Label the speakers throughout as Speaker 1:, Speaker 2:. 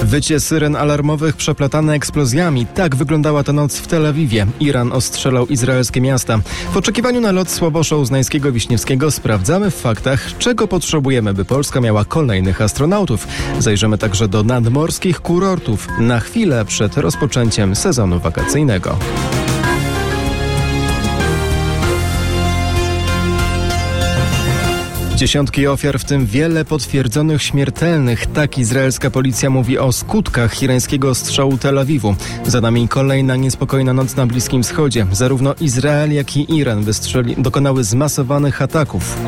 Speaker 1: Wycie syren alarmowych przeplatane eksplozjami. Tak wyglądała ta noc w Tel Awiwie. Iran ostrzelał izraelskie miasta. W oczekiwaniu na lot Sławosza Uznańskiego-Wiśniewskiego sprawdzamy w faktach, czego potrzebujemy, by Polska miała kolejnych astronautów. Zajrzymy także do nadmorskich kurortów na chwilę przed rozpoczęciem sezonu wakacyjnego. Dziesiątki ofiar, w tym wiele potwierdzonych śmiertelnych. Tak izraelska policja mówi o skutkach irańskiego ostrzału Tel Awiwu. Za nami kolejna niespokojna noc na Bliskim Wschodzie. Zarówno Izrael, jak i Iran dokonały zmasowanych ataków.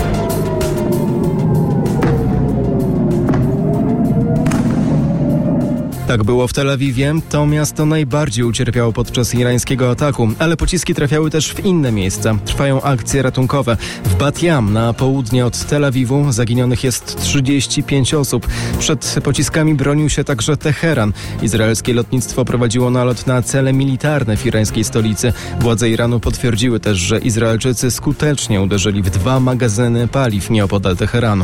Speaker 1: Tak było w Tel Awiwie. To miasto najbardziej ucierpiało podczas irańskiego ataku, ale pociski trafiały też w inne miejsca. Trwają akcje ratunkowe. W Bat Yam na południe od Tel Awiwu zaginionych jest 35 osób. Przed pociskami bronił się także Teheran. Izraelskie lotnictwo prowadziło nalot na cele militarne w irańskiej stolicy. Władze Iranu potwierdziły też, że Izraelczycy skutecznie uderzyli w 2 magazyny paliw nieopodal Teheranu.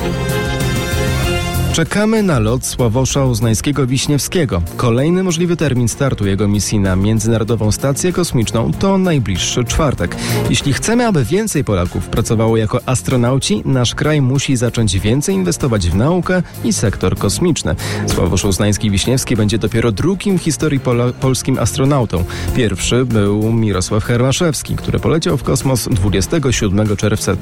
Speaker 1: Czekamy na lot Sławosza Uznańskiego-Wiśniewskiego. Kolejny możliwy termin startu jego misji na Międzynarodową Stację Kosmiczną to najbliższy czwartek. Jeśli chcemy, aby więcej Polaków pracowało jako astronauci, nasz kraj musi zacząć więcej inwestować w naukę i sektor kosmiczny. Sławosz Uznański-Wiśniewski będzie dopiero drugim w historii polskim astronautą. Pierwszy był Mirosław Hermaszewski, który poleciał w kosmos 27 czerwca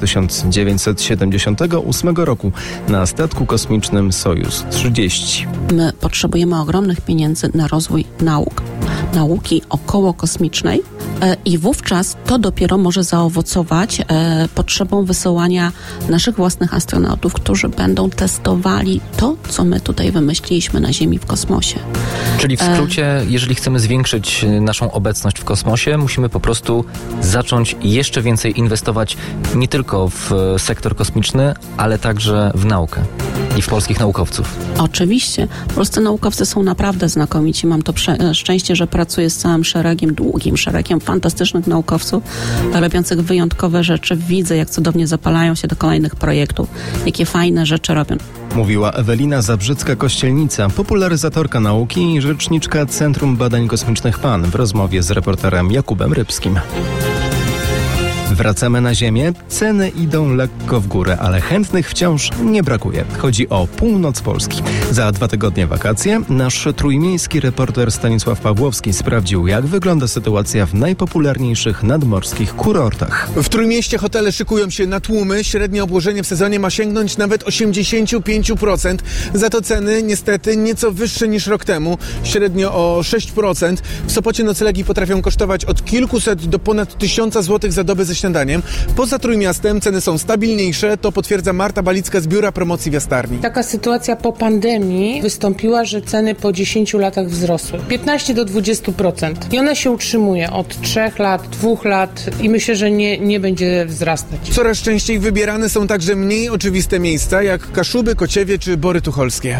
Speaker 1: 1978 roku na statku kosmicznym Sojus 30.
Speaker 2: My potrzebujemy ogromnych pieniędzy na rozwój nauki okołokosmicznej i wówczas to dopiero może zaowocować potrzebą wysyłania naszych własnych astronautów, którzy będą testowali to, co my tutaj wymyśliliśmy na Ziemi w kosmosie.
Speaker 3: Czyli w skrócie, jeżeli chcemy zwiększyć naszą obecność w kosmosie, musimy po prostu zacząć jeszcze więcej inwestować nie tylko w sektor kosmiczny, ale także w naukę i w polskich naukowców.
Speaker 2: Oczywiście. Polscy naukowcy są naprawdę znakomici. Mam to szczęście, że pracuję z całym długim szeregiem fantastycznych naukowców, robiących wyjątkowe rzeczy. Widzę, jak cudownie zapalają się do kolejnych projektów, jakie fajne rzeczy robią.
Speaker 1: Mówiła Ewelina Zabrzycka-Kościelnica, popularyzatorka nauki i rzeczniczka Centrum Badań Kosmicznych PAN w rozmowie z reporterem Jakubem Rybskim. Wracamy na ziemię. Ceny idą lekko w górę, ale chętnych wciąż nie brakuje. Chodzi o północ Polski. Za 2 tygodnie wakacje nasz trójmiejski reporter Stanisław Pawłowski sprawdził, jak wygląda sytuacja w najpopularniejszych nadmorskich kurortach.
Speaker 4: W Trójmieście hotele szykują się na tłumy. Średnie obłożenie w sezonie ma sięgnąć nawet 85%. Za to ceny niestety nieco wyższe niż rok temu. Średnio o 6%. W Sopocie noclegi potrafią kosztować od kilkuset do ponad 1000 zł za dobę ze śniadaniem. Poza Trójmiastem ceny są stabilniejsze, to potwierdza Marta Balicka z Biura Promocji w Jastarni.
Speaker 5: Taka sytuacja po pandemii wystąpiła, że ceny po 10 latach wzrosły. 15 do 20%. I ona się utrzymuje od 3 lat, 2 lat i myślę, że nie będzie wzrastać.
Speaker 4: Coraz częściej wybierane są także mniej oczywiste miejsca, jak Kaszuby, Kociewie czy Bory Tucholskie.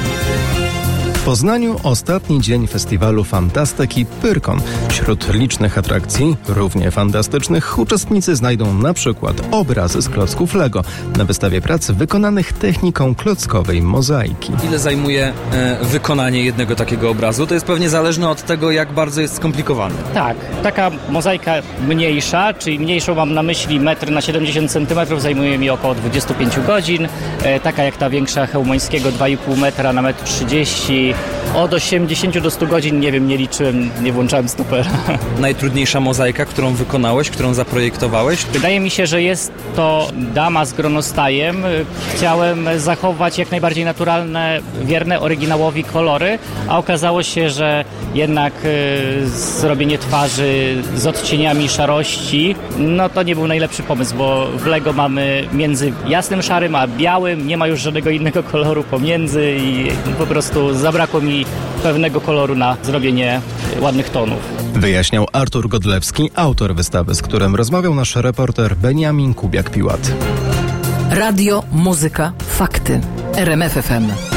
Speaker 1: W Poznaniu ostatni dzień festiwalu Fantastyki Pyrkon. Wśród licznych atrakcji, równie fantastycznych, uczestnicy znajdą na przykład obrazy z klocków Lego na wystawie prac wykonanych techniką klockowej mozaiki.
Speaker 6: Ile zajmuje wykonanie jednego takiego obrazu? To jest pewnie zależne od tego, jak bardzo jest skomplikowany.
Speaker 7: Tak, taka mozaika mniejsza, czyli mniejszą mam na myśli 1,70 cm, zajmuje mi około 25 godzin. Taka jak ta większa Chełmońskiego 2,5 metra na 1,30 m. Od 80 do 100 godzin, nie wiem, nie liczyłem, nie włączałem stopera.
Speaker 6: Najtrudniejsza mozaika, którą wykonałeś, którą zaprojektowałeś?
Speaker 7: Wydaje mi się, że jest to dama z gronostajem. Chciałem zachować jak najbardziej naturalne, wierne oryginałowi kolory, a okazało się, że jednak zrobienie twarzy z odcieniami szarości, no to nie był najlepszy pomysł, bo w Lego mamy między jasnym szarym a białym, nie ma już żadnego innego koloru pomiędzy i po prostu zabrakło mi pewnego koloru na zrobienie ładnych tonów.
Speaker 1: Wyjaśniał Artur Godlewski, autor wystawy, z którym rozmawiał nasz reporter Beniamin Kubiak-Piłat.
Speaker 8: Radio, muzyka, fakty. RMF FM.